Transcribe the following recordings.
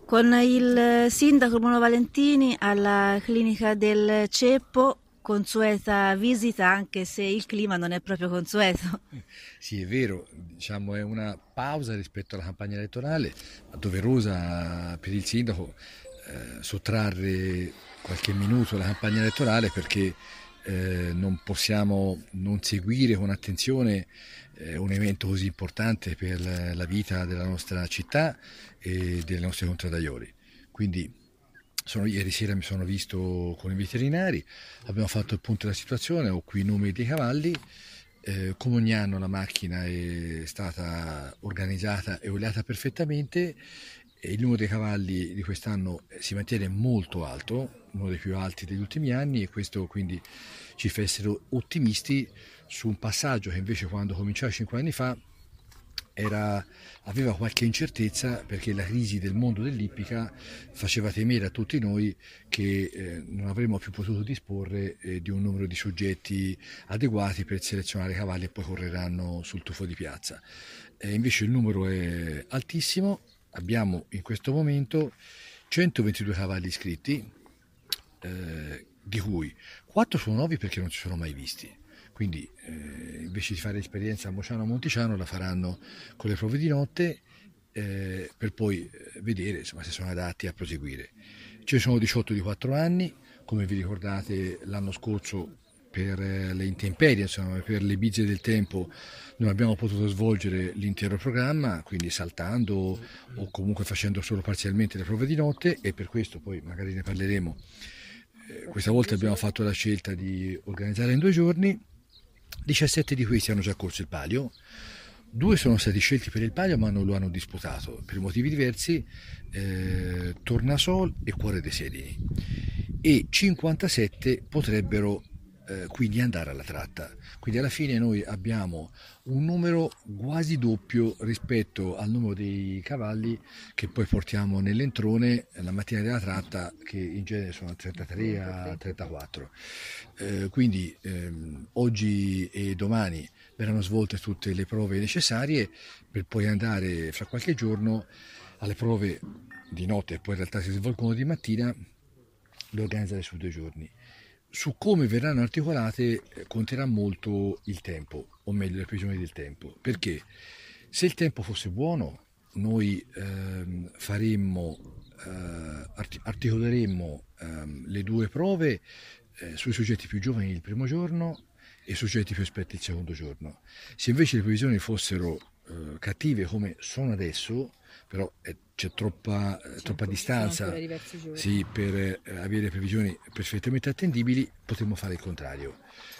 Con il sindaco Bruno Valentini alla clinica del Ceppo, consueta visita anche se il clima non è proprio consueto. Sì, è vero, diciamo è una pausa rispetto alla campagna elettorale, ma doverosa per il sindaco sottrarre qualche minuto alla campagna elettorale perché non possiamo non seguire con attenzione un evento così importante per la vita della nostra città e delle nostre contradaiori. Quindi ieri sera mi sono visto con i veterinari, abbiamo fatto il punto della situazione, ho qui i numeri dei cavalli. Come ogni anno la macchina è stata organizzata e oliata perfettamente e il numero dei cavalli di quest'anno si mantiene molto alto, uno dei più alti degli ultimi anni, e questo quindi ci fa essere ottimisti su un passaggio che invece quando cominciava 5 anni fa aveva qualche incertezza perché la crisi del mondo dell'ippica faceva temere a tutti noi che non avremmo più potuto disporre di un numero di soggetti adeguati per selezionare cavalli e poi correranno sul tufo di piazza. Invece il numero è altissimo, abbiamo in questo momento 122 cavalli iscritti, di cui 4 sono nuovi perché non si sono mai visti. Quindi invece di fare l'esperienza a Mociano Monticiano la faranno con le prove di notte per poi vedere insomma, se sono adatti a proseguire. Ce ne sono 18 di 4 anni, come vi ricordate l'anno scorso per le intemperie, insomma, per le bizze del tempo non abbiamo potuto svolgere l'intero programma, quindi saltando o comunque facendo solo parzialmente le prove di notte e per questo poi magari ne parleremo. Questa volta abbiamo fatto la scelta di organizzare in 2 giorni. 17 di questi hanno già corso il palio, 2 sono stati scelti per il palio ma non lo hanno disputato per motivi diversi, Tornasol e Cuore dei Sedini, e 57 potrebbero quindi andare alla tratta. Quindi alla fine noi abbiamo un numero quasi doppio rispetto al numero dei cavalli che poi portiamo nell'entrone la mattina della tratta, che in genere sono 33 a 34. Quindi oggi e domani verranno svolte tutte le prove necessarie per poi andare fra qualche giorno alle prove di notte e poi in realtà si svolgono di mattina, le organizzare su 2 giorni. Su come verranno articolate conterà molto il tempo, o meglio le previsioni del tempo, perché se il tempo fosse buono noi articoleremmo le 2 prove sui soggetti più giovani il primo giorno e sui soggetti più esperti il secondo giorno. Se invece le previsioni fossero cattive come sono adesso, però c'è troppa distanza sì, per avere previsioni perfettamente attendibili, potremmo fare il contrario.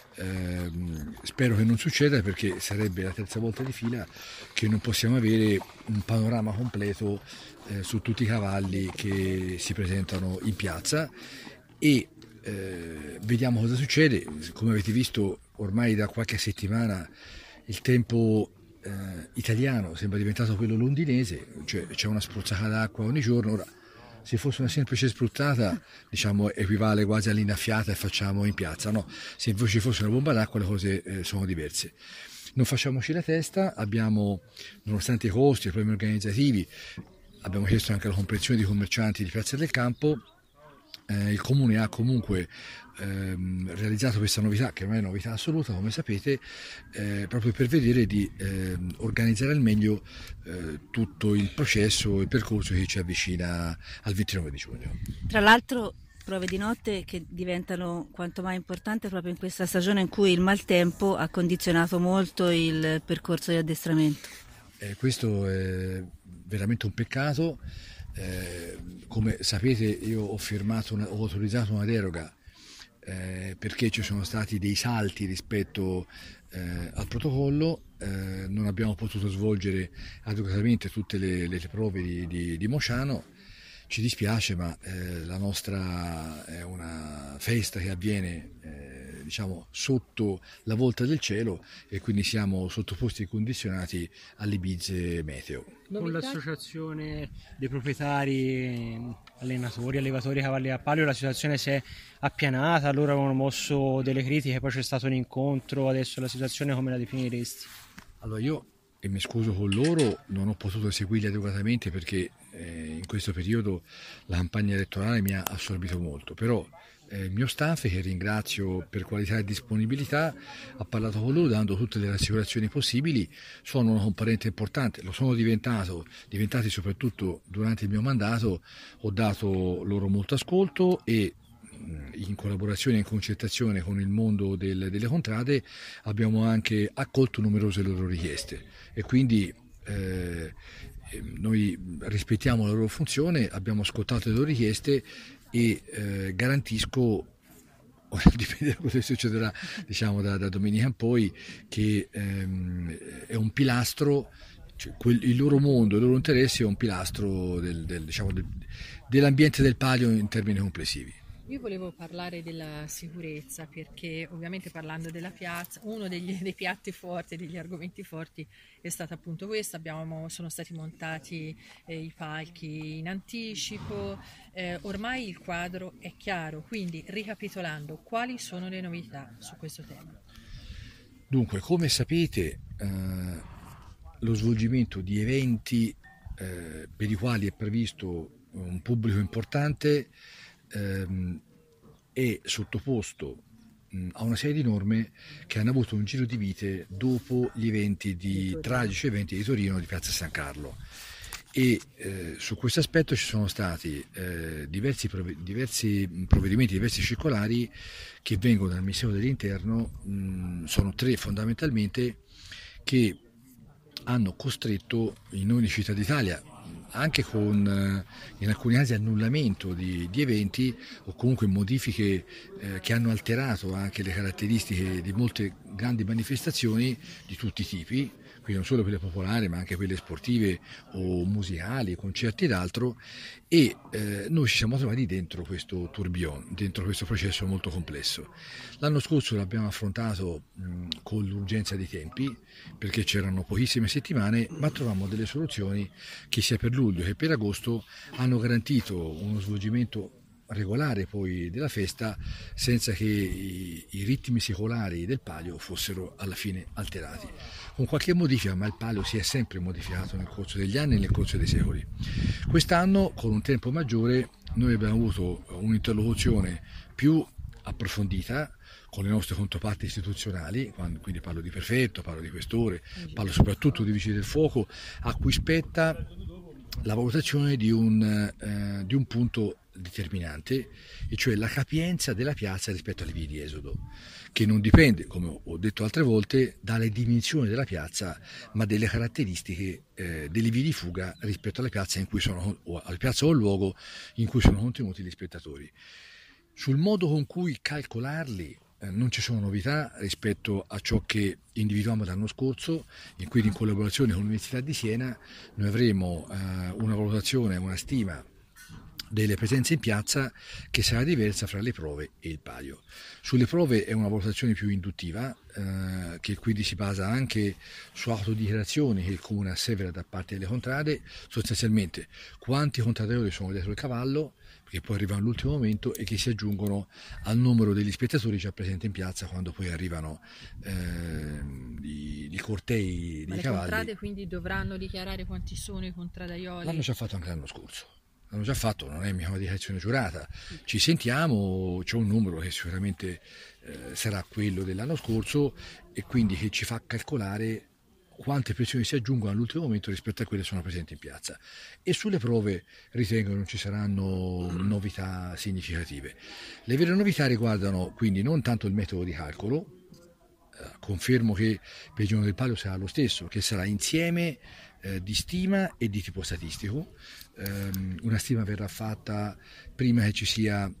Spero che non succeda perché sarebbe la terza volta di fila che non possiamo avere un panorama completo su tutti i cavalli che si presentano in piazza e vediamo cosa succede. Come avete visto ormai da qualche settimana il tempo italiano sembra diventato quello londinese, cioè c'è una spruzzata d'acqua ogni giorno. Ora, se fosse una semplice spruzzata, diciamo, equivale quasi all'innaffiata e facciamo in piazza, no? Se invece fosse una bomba d'acqua le cose sono diverse. Non facciamoci la testa, abbiamo, nonostante i costi e i problemi organizzativi, abbiamo chiesto anche la comprensione di commercianti di Piazza del Campo. Il comune ha comunque realizzato questa novità, che non è novità assoluta come sapete, proprio per vedere di organizzare al meglio tutto il processo e il percorso che ci avvicina al 29 di giugno. Tra l'altro prove di notte che diventano quanto mai importanti proprio in questa stagione in cui il maltempo ha condizionato molto il percorso di addestramento. Questo è veramente un peccato. Come sapete io ho autorizzato una deroga perché ci sono stati dei salti rispetto al protocollo, non abbiamo potuto svolgere adeguatamente tutte le prove di Mociano. Ci dispiace, ma la nostra è una festa che avviene diciamo sotto la volta del cielo e quindi siamo sottoposti e condizionati alle bizze meteo. Con l'associazione dei proprietari, allenatori, allevatori cavalli a palio la situazione si è appianata, loro avevano mosso delle critiche, poi c'è stato un incontro, adesso la situazione come la definiresti? Allora io e mi scuso con loro, non ho potuto seguirli adeguatamente perché in questo periodo la campagna elettorale mi ha assorbito molto, però il mio staff, che ringrazio per qualità e disponibilità, ha parlato con loro dando tutte le rassicurazioni possibili. Sono una componente importante, lo sono diventati soprattutto durante il mio mandato. Ho dato loro molto ascolto e in collaborazione e in concertazione con il mondo delle contrade abbiamo anche accolto numerose loro richieste e quindi noi rispettiamo la loro funzione, abbiamo ascoltato le loro richieste e garantisco, dipende da cosa succederà, diciamo da domenica in poi, che è un pilastro, cioè il loro mondo, il loro interesse è un pilastro dell'ambiente del Palio in termini complessivi. Io volevo parlare della sicurezza perché ovviamente parlando della piazza, uno dei piatti forti, degli argomenti forti è stato appunto questo, sono stati montati i palchi in anticipo, ormai il quadro è chiaro, quindi ricapitolando, quali sono le novità su questo tema? Dunque, come sapete, lo svolgimento di eventi per i quali è previsto un pubblico importante è sottoposto a una serie di norme che hanno avuto un giro di vite dopo gli eventi tragici eventi di Torino di Piazza San Carlo e su questo aspetto ci sono stati diversi provvedimenti, diversi circolari che vengono dal Ministero dell'Interno, sono 3 fondamentalmente, che hanno costretto in ogni città d'Italia, anche con in alcuni casi annullamento di eventi o comunque modifiche che hanno alterato anche le caratteristiche di molte grandi manifestazioni di tutti i tipi, quindi non solo quelle popolari ma anche quelle sportive o musicali, concerti ed altro, e noi ci siamo trovati dentro questo tourbillon, dentro questo processo molto complesso. L'anno scorso l'abbiamo affrontato con l'urgenza dei tempi perché c'erano pochissime settimane, ma trovammo delle soluzioni che sia per luglio che per agosto hanno garantito uno svolgimento regolare poi della festa senza che i ritmi secolari del Palio fossero alla fine alterati. Con qualche modifica, ma il Palio si è sempre modificato nel corso degli anni e nel corso dei secoli. Quest'anno, con un tempo maggiore, noi abbiamo avuto un'interlocuzione più approfondita con le nostre controparti istituzionali, quindi parlo di prefetto, parlo di questore, parlo soprattutto di vigili del fuoco, a cui spetta la valutazione di un punto determinante, e cioè la capienza della piazza rispetto alle vie di esodo, che non dipende, come ho detto altre volte, dalle dimensioni della piazza, ma delle caratteristiche delle vie di fuga rispetto alle piazze o al luogo in cui sono contenuti gli spettatori. Sul modo con cui calcolarli non ci sono novità rispetto a ciò che individuiamo l'anno scorso, in cui in collaborazione con l'Università di Siena noi avremo una valutazione, una stima delle presenze in piazza che sarà diversa fra le prove e il Palio. Sulle prove è una valutazione più induttiva che quindi si basa anche su autodichiarazioni che il Comune assevera da parte delle contrade, sostanzialmente quanti contradditori sono dietro il cavallo, che poi arrivano all'ultimo momento e che si aggiungono al numero degli spettatori già presenti in piazza quando poi arrivano i cortei dei cavalli. Le contrade quindi dovranno dichiarare quanti sono i contradaioli? L'hanno già fatto anche l'anno scorso. L'hanno già fatto, non è mica una dichiarazione giurata. Ci sentiamo, c'è un numero che sicuramente sarà quello dell'anno scorso e quindi che ci fa calcolare quante persone si aggiungono all'ultimo momento rispetto a quelle che sono presenti in piazza. E sulle prove ritengo che non ci saranno novità significative. Le vere novità riguardano quindi non tanto il metodo di calcolo, confermo che per il giorno del Palio sarà lo stesso, che sarà insieme di stima e di tipo statistico. Una stima verrà fatta prima che ci sia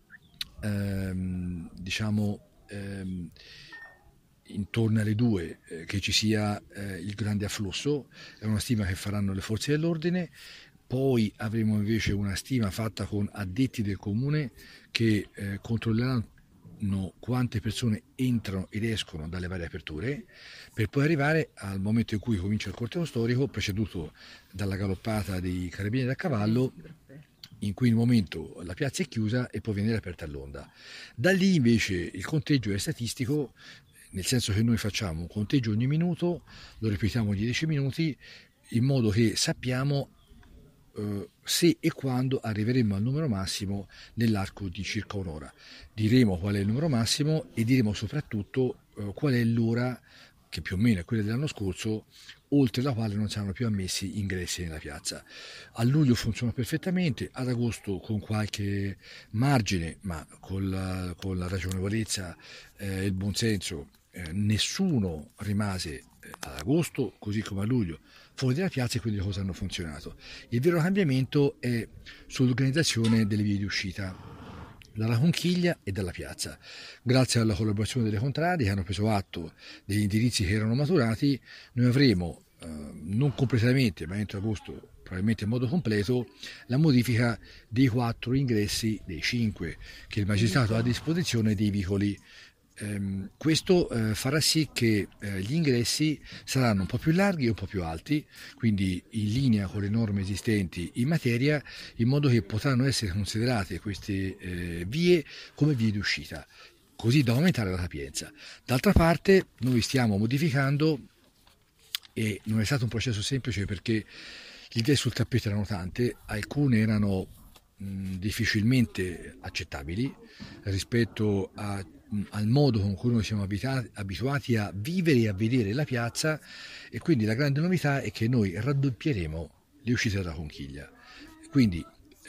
intorno alle 2 che ci sia il grande afflusso, è una stima che faranno le forze dell'ordine. Poi avremo invece una stima fatta con addetti del comune che controlleranno quante persone entrano ed escono dalle varie aperture, per poi arrivare al momento in cui comincia il corteo storico, preceduto dalla galoppata dei carabinieri a cavallo, in cui il momento la piazza è chiusa e poi viene aperta all'onda. Da lì invece il conteggio è statistico, nel senso che noi facciamo un conteggio ogni minuto, lo ripetiamo ogni 10 minuti, in modo che sappiamo se e quando arriveremo al numero massimo nell'arco di circa un'ora. Diremo qual è il numero massimo e diremo soprattutto qual è l'ora, che più o meno è quella dell'anno scorso, oltre la quale non saranno più ammessi ingressi nella piazza. A luglio funziona perfettamente, ad agosto con qualche margine, ma con la ragionevolezza e il buonsenso, nessuno rimase ad agosto, così come a luglio, fuori dalla piazza, e quindi le cose hanno funzionato. Il vero cambiamento è sull'organizzazione delle vie di uscita dalla conchiglia e dalla piazza. Grazie alla collaborazione delle contrade che hanno preso atto degli indirizzi che erano maturati, noi avremo non completamente, ma entro agosto probabilmente in modo completo, la modifica dei 4 ingressi, dei 5 che il magistrato ha a disposizione dei vicoli. Questo farà sì che gli ingressi saranno un po' più larghi e un po' più alti, quindi in linea con le norme esistenti in materia, in modo che potranno essere considerate queste vie come vie di uscita, così da aumentare la capienza. D'altra parte noi stiamo modificando, e non è stato un processo semplice perché le idee sul tappeto erano tante, alcune erano difficilmente accettabili rispetto al modo con cui noi siamo abituati a vivere e a vedere la piazza, e quindi la grande novità è che noi raddoppieremo le uscite dalla conchiglia. Quindi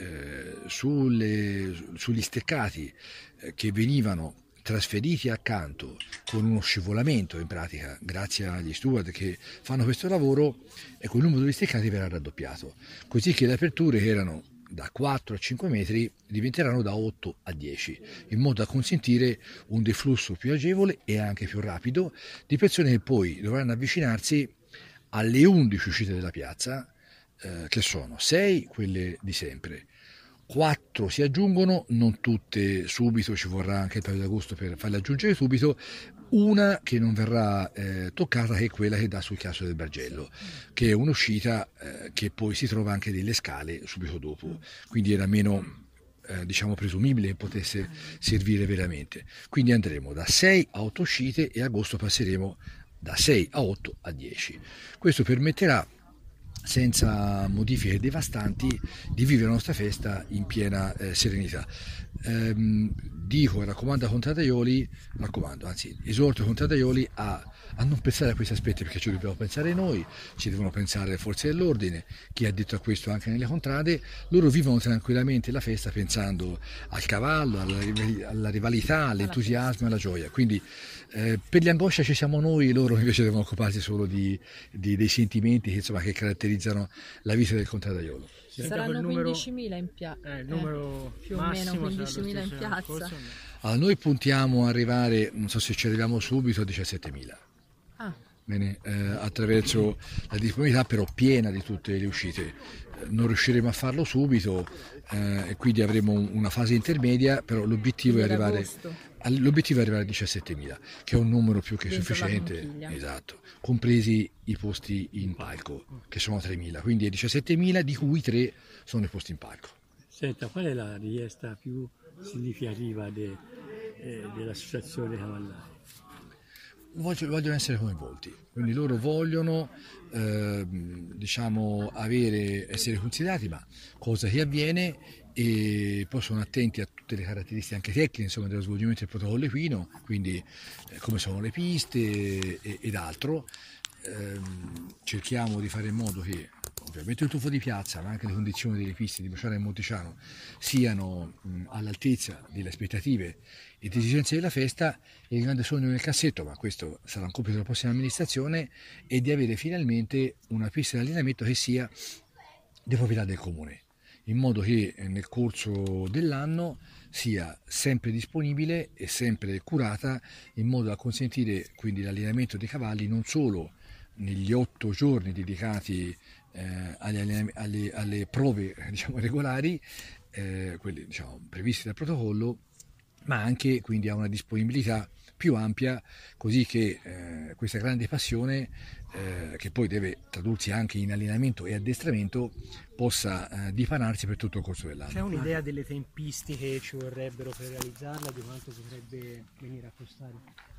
sugli steccati che venivano trasferiti accanto con uno scivolamento, in pratica grazie agli steward che fanno questo lavoro, ecco, il numero degli steccati verrà raddoppiato, così che le aperture che erano da 4 a 5 metri diventeranno da 8 a 10, in modo da consentire un deflusso più agevole e anche più rapido di persone che poi dovranno avvicinarsi alle 11 uscite della piazza, che sono 6 quelle di sempre. 4 si aggiungono, non tutte subito, ci vorrà anche il paio d'agosto per farle aggiungere subito, una che non verrà toccata, che è quella che dà sul chiasso del Bargello, che è un'uscita che poi si trova anche delle scale subito dopo, quindi era meno diciamo presumibile che potesse servire veramente. Quindi andremo da 6 a 8 uscite e agosto passeremo da 6 a 8 a 10. Questo permetterà, senza modifiche devastanti, di vivere la nostra festa in piena serenità. Dico e raccomando ai contrattaioli, esorto i contrattaioli a non pensare a questi aspetti, perché ci dobbiamo pensare noi, ci devono pensare le forze dell'ordine, chi ha detto a questo anche nelle contrade. Loro vivono tranquillamente la festa pensando al cavallo, alla rivalità, all'entusiasmo, alla gioia. Quindi per le angosce ci siamo noi, loro invece devono occuparsi solo dei sentimenti che caratterizzano la vita del contrattaiolo. Saranno 15.000 in piazza, il numero più o meno 15.000 in piazza. Allora, noi puntiamo a arrivare, non so se ci arriviamo subito, a 17.000. Bene, attraverso la disponibilità però piena di tutte le uscite. Non riusciremo a farlo subito e quindi avremo una fase intermedia, però l'obiettivo è arrivare a 17.000, che è un numero più che sufficiente, esatto, compresi i posti in palco, che sono 3.000, quindi è 17.000, di cui 3 sono i posti in palco. Senta, qual è la richiesta più significativa dell'associazione Cavallari? Vogliono essere coinvolti, quindi loro vogliono essere considerati, ma cosa che avviene, e poi sono attenti a tutte le caratteristiche anche tecniche, insomma, dello svolgimento del protocollo equino, quindi come sono le piste ed altro. Cerchiamo di fare in modo che ovviamente il tuffo di piazza, ma anche le condizioni delle piste di Bociana e Monticiano siano all'altezza delle aspettative e di esigenze della festa. Il grande sogno nel cassetto, ma questo sarà un compito della prossima amministrazione, è di avere finalmente una pista di allenamento che sia di proprietà del comune, in modo che nel corso dell'anno sia sempre disponibile e sempre curata, in modo da consentire quindi l'allenamento dei cavalli non solo negli 8 giorni dedicati alle prove regolari, quelle previste dal protocollo, ma anche quindi a una disponibilità più ampia, così che questa grande passione, che poi deve tradursi anche in allenamento e addestramento, possa dipanarsi per tutto il corso dell'anno. C'è un'idea delle tempistiche che ci vorrebbero per realizzarla, di quanto potrebbe venire a costare?